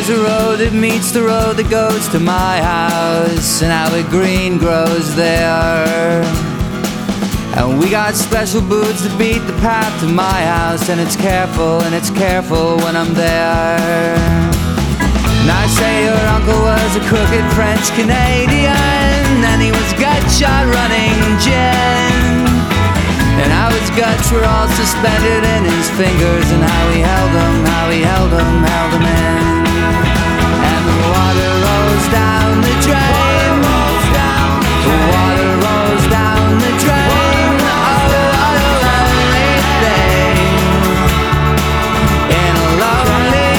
There's a road that meets the road that goes to my house, and how the green grows there. And we got special boots that beat the path to my house, and it's careful when I'm there. And I say your uncle was a crooked French Canadian, and he was gut shot running gin. And how his guts were all suspended in his fingers, and how he held them in. And the water rolls down the drain. The water rolls down the drain. Oh, what a lonely thing in a lonely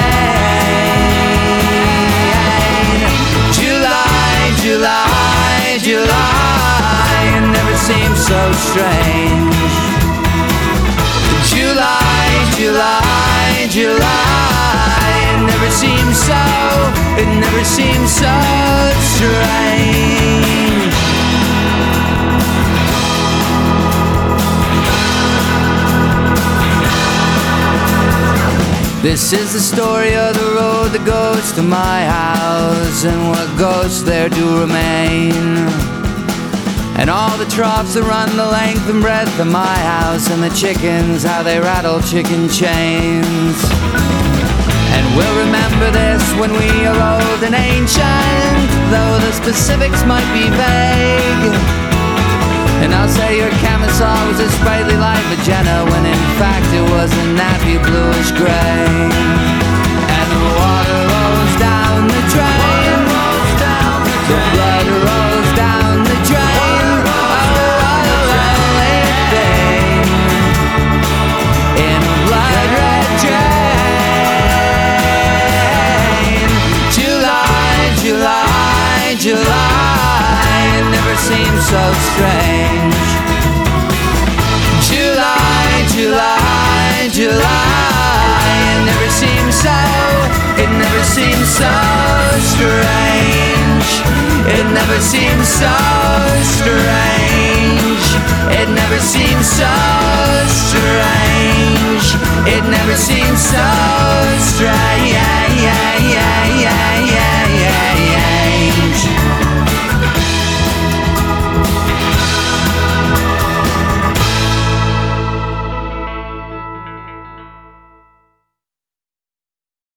drain. July, July, July, it never seems so strange. July, July, July, it never seems so strange. This is the story of the road that goes to my house, and what ghosts there do remain. And all the troughs that run the length and breadth of my house, and the chickens, how they rattle chicken chains. And we'll remember this when we are old and ancient, though the specifics might be vague. And I'll say your camisole was a sprightly light magenta, when in fact it was a nappy bluish gray. And the water rolls down the drain. The blood rolls down the drain. Oh, what a lonely thing in a blood red drain. July, July, July, it never seems so strange. July, July, July, it never seems so strange. It never seems so strange. It never seems so strange. It never seems so